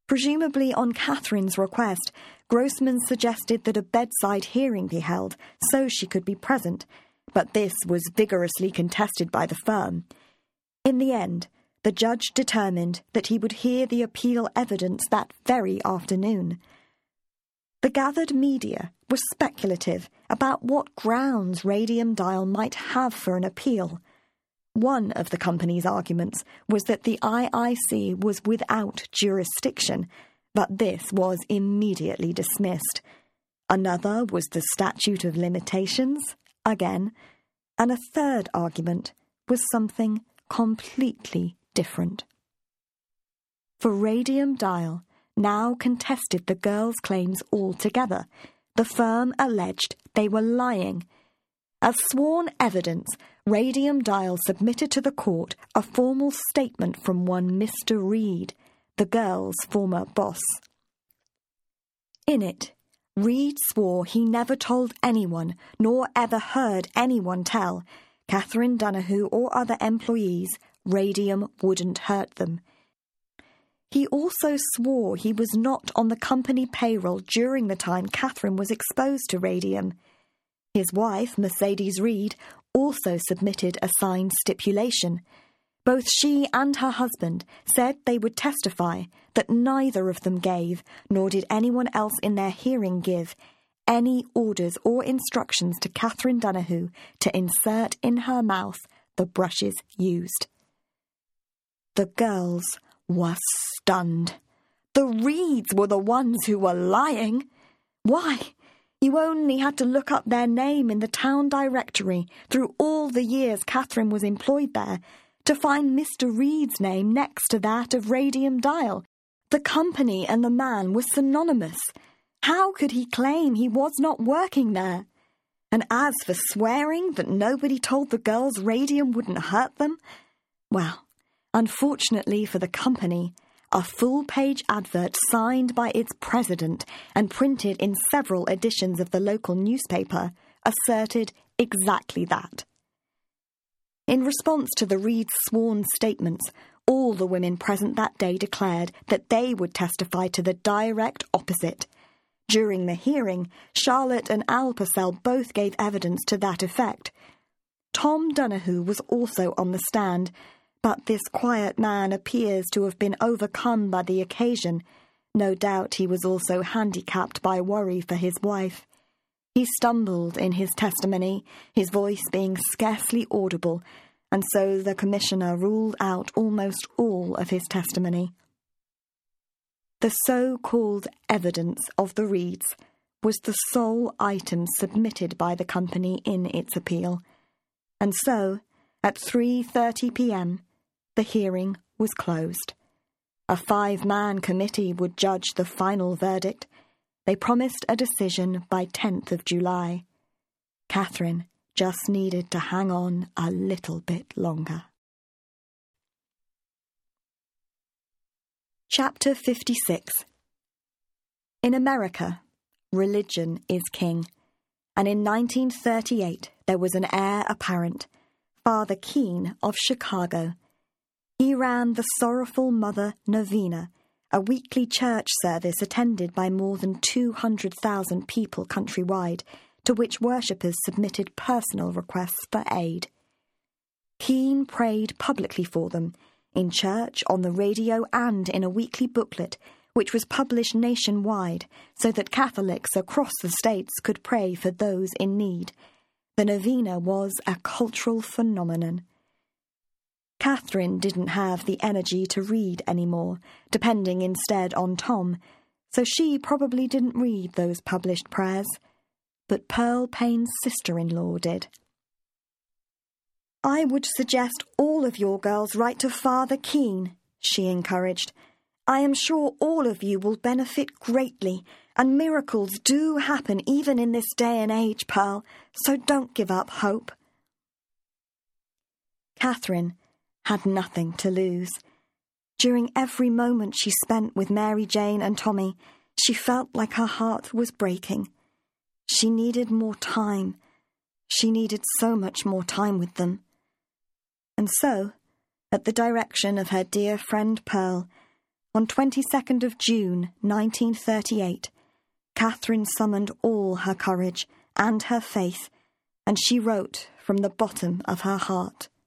Presumably on Catherine's request, Grossman suggested that a bedside hearing be held so she could be present, but this was vigorously contested by the firm. In the end, the judge determined that he would hear the appeal evidence that very afternoon. The gathered media was speculative about what grounds Radium Dial might have for an appeal. One of the company's arguments was that the IIC was without jurisdiction, but this was immediately dismissed. Another was the statute of limitations, again, and a third argument was something completely different. For Radium Dial now contested the girls' claims altogether. The firm alleged they were lying. As sworn evidence, Radium Dial submitted to the court a formal statement from one Mr. Reed, the girls' former boss. In it, Reed swore he never told anyone, nor ever heard anyone tell, Catherine Donahue or other employees, radium wouldn't hurt them. He also swore he was not on the company payroll during the time Catherine was exposed to radium. His wife, Mercedes Reed, also submitted a signed stipulation. Both she and her husband said they would testify that neither of them gave, nor did anyone else in their hearing give, any orders or instructions to Catherine Donahue to insert in her mouth the brushes used. The girls were stunned. The Reeds were the ones who were lying. Why? You only had to look up their name in the town directory through all the years Catherine was employed there to find Mr. Reed's name next to that of Radium Dial. The company and the man were synonymous. How could he claim he was not working there? And as for swearing that nobody told the girls radium wouldn't hurt them, well, unfortunately for the company, a full-page advert signed by its president and printed in several editions of the local newspaper asserted exactly that. In response to the Reeds' sworn statements, all the women present that day declared that they would testify to the direct opposite. During the hearing, Charlotte and Al Purcell both gave evidence to that effect. Tom Donahue was also on the stand, but this quiet man appears to have been overcome by the occasion. No doubt he was also handicapped by worry for his wife. He stumbled in his testimony, his voice being scarcely audible, and so the commissioner ruled out almost all of his testimony. The so-called evidence of the Reeds was the sole item submitted by the company in its appeal, and so, at 3:30 p.m., the hearing was closed. A 5-man committee would judge the final verdict. They promised a decision by 10th of July. Catherine just needed to hang on a little bit longer. Chapter 56. In America, religion is king, and in 1938 there was an heir apparent, Father Keene of Chicago. He ran the Sorrowful Mother Novena, a weekly church service attended by more than 200,000 people countrywide, to which worshippers submitted personal requests for aid. Keene prayed publicly for them, in church, on the radio, and in a weekly booklet, which was published nationwide, so that Catholics across the states could pray for those in need. The novena was a cultural phenomenon. Catherine didn't have the energy to read anymore, depending instead on Tom, so she probably didn't read those published prayers. But Pearl Payne's sister-in-law did. "I would suggest all of your girls write to Father Keene," she encouraged. "I am sure all of you will benefit greatly, and miracles do happen even in this day and age, Pearl, so don't give up hope." Catherine had nothing to lose. During every moment she spent with Mary Jane and Tommy, she felt like her heart was breaking. She needed more time. She needed so much more time with them. And so, at the direction of her dear friend Pearl, On 22nd of June 1938, Catherine summoned all her courage and her faith, and she wrote from the bottom of her heart.